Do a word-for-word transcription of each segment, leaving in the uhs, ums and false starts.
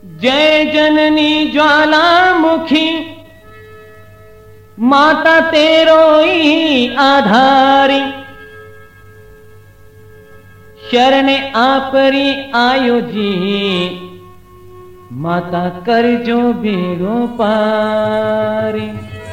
जय जननी ज्वालामुखी माता तेरो ही आधारी, शरण आपरी आयो जी माता कर जो बेड़ो पारी।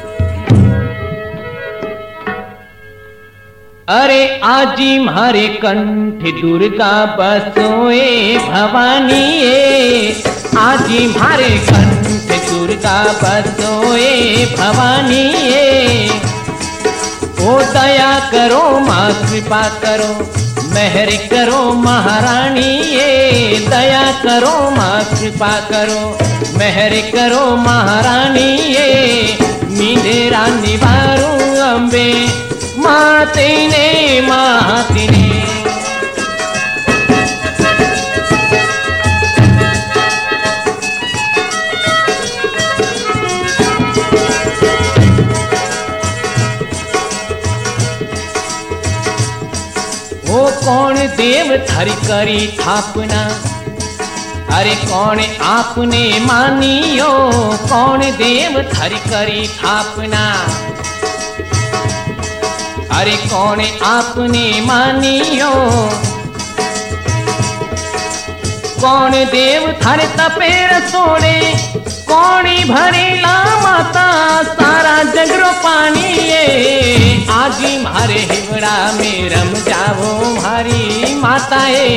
अरे आजी मारे कंठ दुर्गा बसोए भवानी ए, आजी मारे कंठ दुर्गा बसोए भवानी ए। ओ दया करो माँ कृपा करो मेहर करो महारानी ए, दया करो माँ कृपा करो मेहर करो महारानी ए। मींडेरा निवारू अम्बे माते ने माते ने। ओ कौन देव धरि करी थापना, अरे कौन आपने मानियो, कौन देव धरि करी थापना, अरे कौन आपने मानियो। कौन देव थर तपेर सोने, कौनी भरेला माता सारा जगरो पानी ये। आजी मारे हिवड़ा में रम जावो मारी माताए,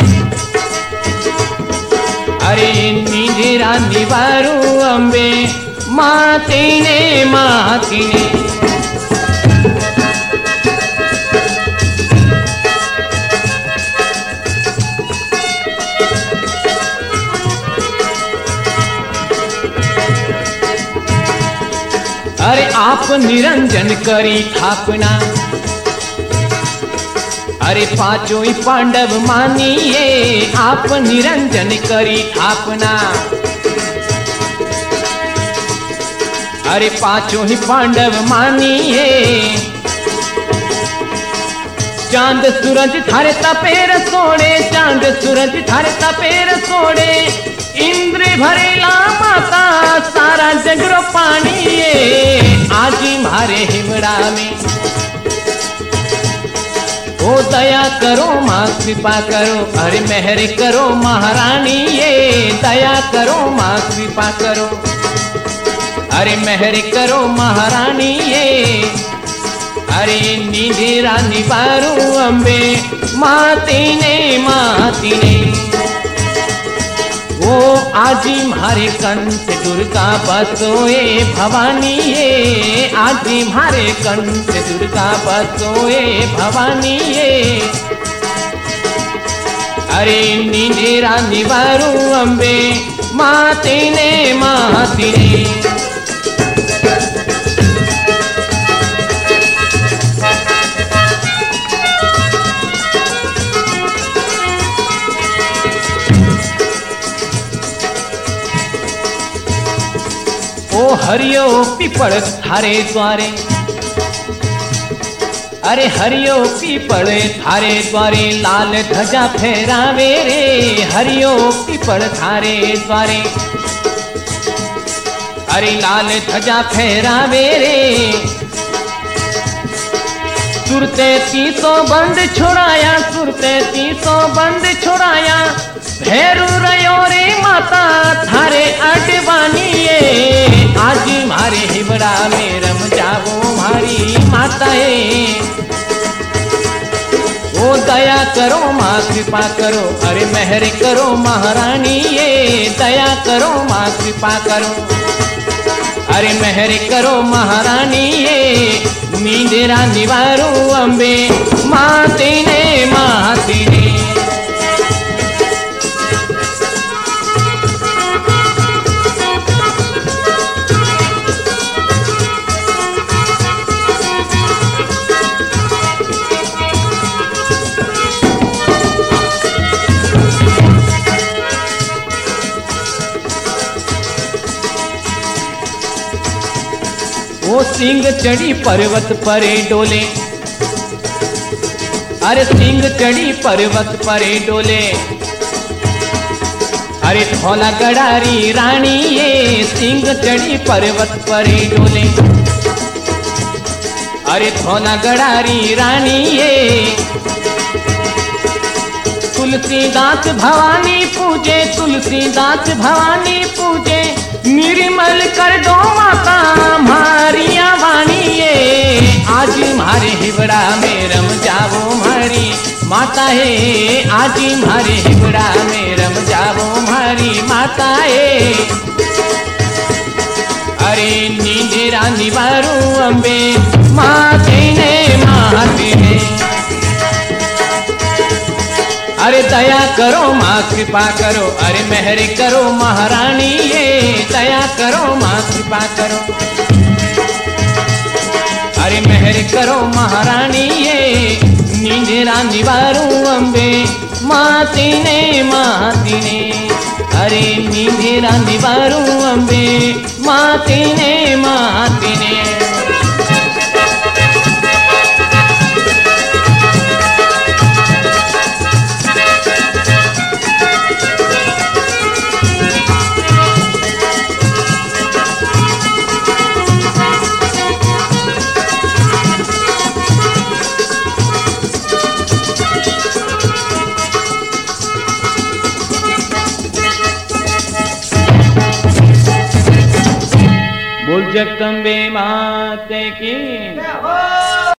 अरे नींदेरा निवारू अम्बे माते ने माती ने। अरे आप निरंजन करी थापना, अरे पांचों ही पांडव मानिए आप निरंजन करी थापना, अरे पांचों ही पांडव मानिए। चांद सूरज थारे तपेर सोने, चांद सूरज थारे तपेर सोने, इंद्र भरेला माता सारा जगरो पानी ये। आजी मारे हिवड़ा में ओ दया करो माँ कृपा करो, अरे मेहर करो महारानी ये। दया करो माँ कृपा करो, अरे मेहर करो महारानी ये। अरे नींदेरा निवारू अम्बे माती ने माती ने। वो आजी मारे कंठ दुर्गा बसोए भवानी ये, आजी मारे कंठ दुर्गा बसोए भवानी ये। अरे नींदेरा निवारू अम्बे माते ने माती ने। ओ हरियो पीपड़ थारे द्वारे, अरे हरियो पीपड़ थारे द्वारे लाल ध्वजा फहरावे रे। हरियो पीपड़ थारे द्वारे, अरे लाल ध्वजा फहरावे रे। सुरते तीसो बंद छोड़ाया, सुरते तीसो बंद छोड़ाया, भैरू रयो रे माता थारे अडवानी ये। आजी मारे हिवड़ा में रम जावो मारी माताए, ओ दया करो माँ कृपा करो, अरे मेहर करो महारानी ये। दया करो माँ कृपा करो, अरे मेहर करो महारानी ये। नींदेरा निवारू अम्बे माते ने माती ने। वो सिंह चढ़ी पर्वत परे डोले, अरे सिंह चढ़ी पर्वत परे डोले, अरे धौला गड़ारी रानी ये सिंह चढ़ी पर्वत पर डोले। अरे धौला गड़ारी रानी ये तुलसीदास भवानी पूजे, तुलसीदास भवानी पूजे, निर्मल कर दो माता मारिया वाणी ये। आज मारे हिबड़ा में रम जावो मारी माता है, आज मारे हिबड़ा में रम जावो मारी माता है। अरे नींदेरा निवारू अम्बे माते ने माते ने। अरे दया करो माँ कृपा करो, अरे मेहर करो महारानी ये। दया करो माँ कृपा करो, अरे मेहर करो महारानी ये। नींदेरा निवारू अम्बे माती ने माती ने। अरे नींदेरा निवारू अम्बे माती ने माती ने। बोल जगदम्बे माते की।